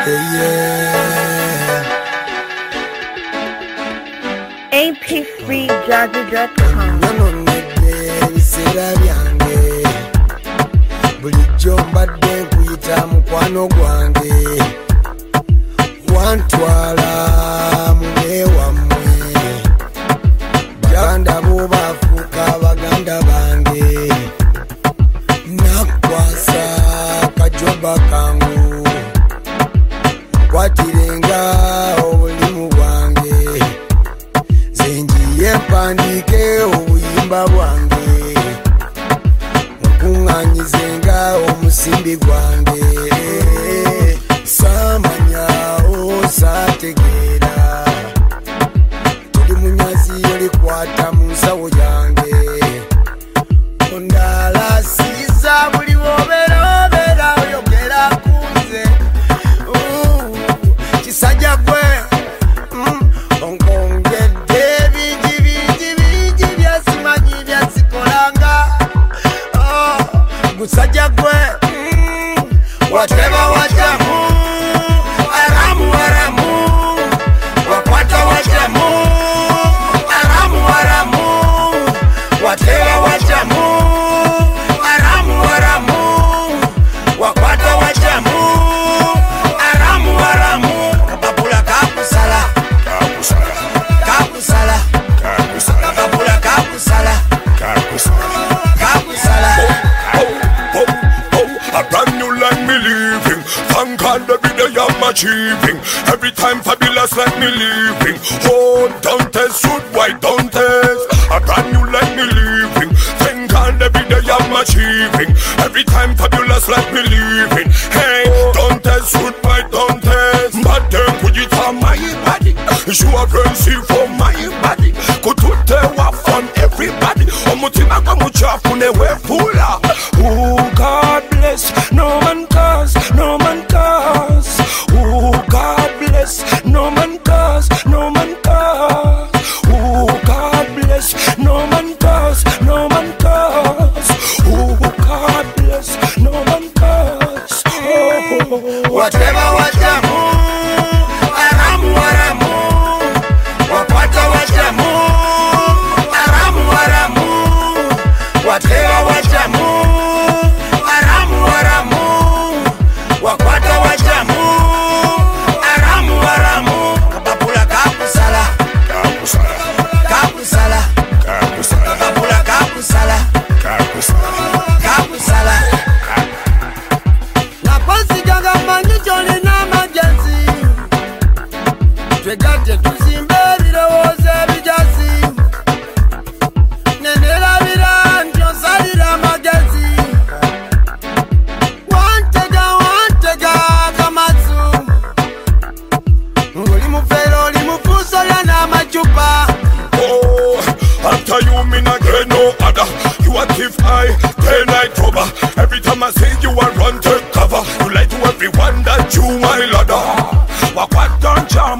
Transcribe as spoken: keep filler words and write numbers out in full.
A P three jazzy dot com. Bulijjo mbadde nkuyita mukwano gwange wantwala mube wammwe baganda bo bafuuka baganda bange nakwasa kajoba kangu kwatirenga obulimu bwange zenjiye mpandike obuyimba bwange kuŋŋaanyizenga omusimbi gwange saamanya osaategeera tuli munyazi olikwata mu nsawo yange ondaalasiiza buli wobeera obeera oyogera kunze kisajja gwe onkongedde bingi bingi bingi byasimanyi byasikolanga musajja gwe wateba wajamu aramu aramu wakwata wajamu aramu aramu wateba wajamu aramu aramu wakwata wajamu aramu aramu kababula kakusala kakusala kakusala kakusala kababula kakusala kakusala kakusala. A brand new land me living. Thank God every day I'm achieving. Every time fabulous like me living. Oh, don't test, shoot, why don't test? A brand new land me living. Thank God every day I'm achieving. Every time fabulous like me living. Hey, don't test, shoot, why don't test? But then could you tell my body? You are fancy for my body. Could you tell what from everybody? Omutima kwa muchafu newe fula. Oh, God bless, no man cause, no man cause. Oh, God bless, no man cause, no man cause. Oh, God bless, no man cause, no man cause. Oh, God bless, no man cause. Oh, whatever wajamu, aramu aramu, wakwata wajamu, aramu aramu, whatever wajamu. Twegatte tuzimbe ebirowoozo ebijazi nenerabira nti osalira amagezi wantega wantega akamatsu ng'oli mufeero oli mufuuso lya n'amacupa. Oh, after you mean again no other. You a thief eye, day night robber. Every time I say you a run to cover. You lie to everyone that you my ladder. What what don't jam